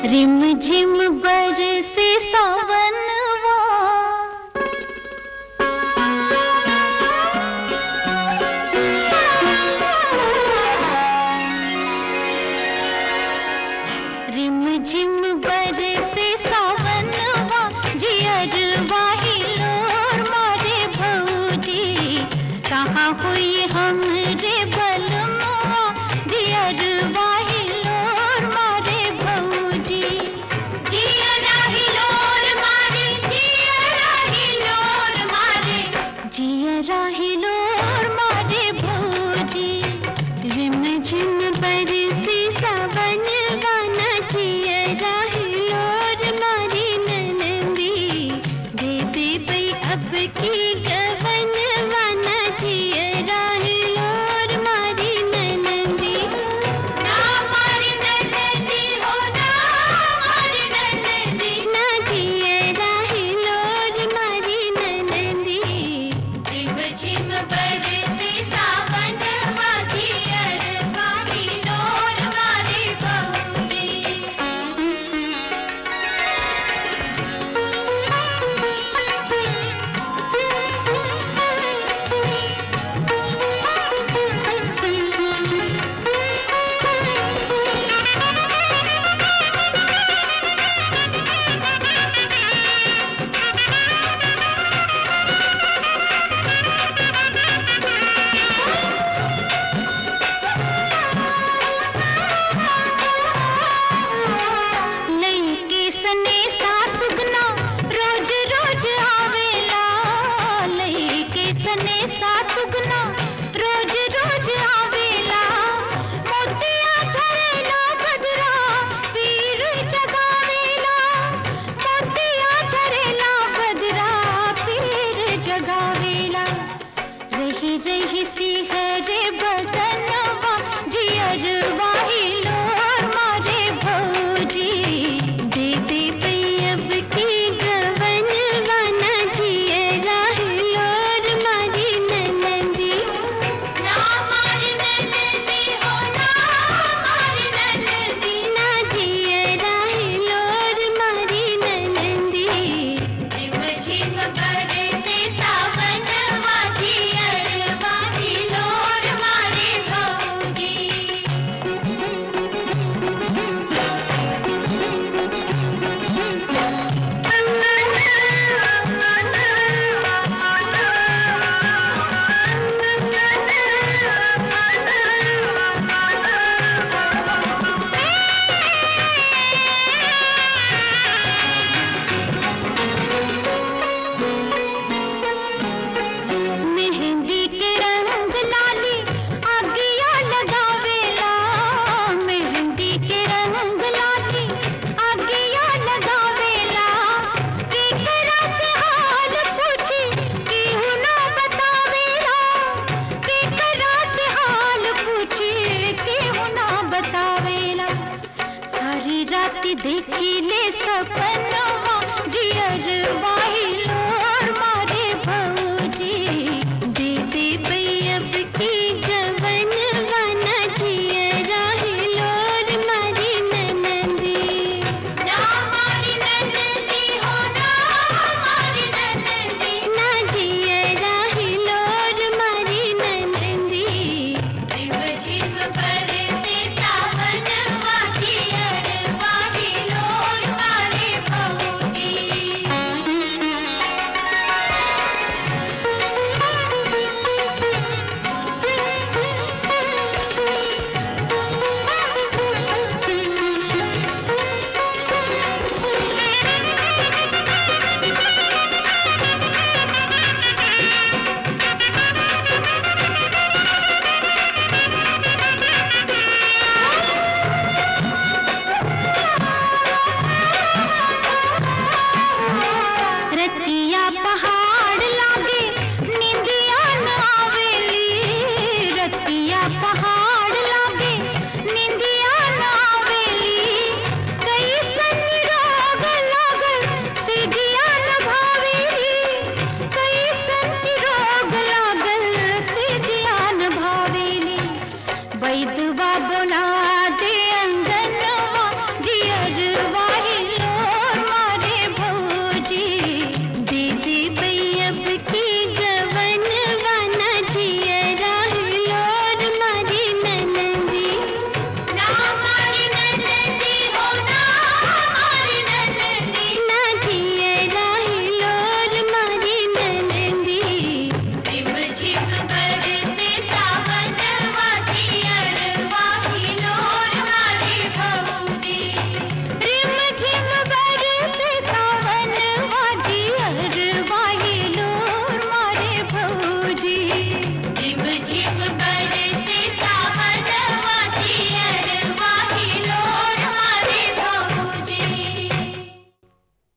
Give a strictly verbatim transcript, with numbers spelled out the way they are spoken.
रिम झिम बरसे सावनवा, रिम झिम बरसे सावनवा, जियरवा हिलोर मारे भौजी, कहाँ हुई हमरे बलमुआ, जियरवा हिलोर मारे भौजी। जियरा हिलोर मारे, जियरा हिलोर मारे, जियरा हिलोर मारे भौजी। रिम झिम बरसी सावनवा, जियरा हिलोर मारी ननदी, दे दे बई अब की गवनवा, ना जियरा हिलोर मारी ननदी। ना मारी ननदी हो, ना मारी ननदी, ना जियरा हिलोर मारी ननदी। रिम झिम बरसी सावनवा, जियरवा हिलोर मारे भौजी। लइके सने सासुगना रोज रोज आवेला, लइके सने सासुगना रोज रोज आवेला। मोतिया झरेला बदरा पीर जगावेला, मोतिया झरेला बदरा पीर जगावेला। रही रही सिहरे बदनवा, जियरवा हिलोर मारे भौजी, दे दे बई अब की गवनवा, ना जियरा हिलोर मारी ननदी। ना मारी ननदी हो, ना मारी ननदी, ना जियरा हिलोर मारी ननदी। रिम झिम बरसे सावनवा, जियरवा हिलोर मारे भौजी। मेहंदी के रंग लाली आगिया लगावेला, मेहंदी के रंग लाली आगिया लगावेला। केकरा से हाल पूछी केहू ना बतावेला, केकरा से हाल पूछी केहू ना बतावेला। सारी रात देखी ले सपनवा,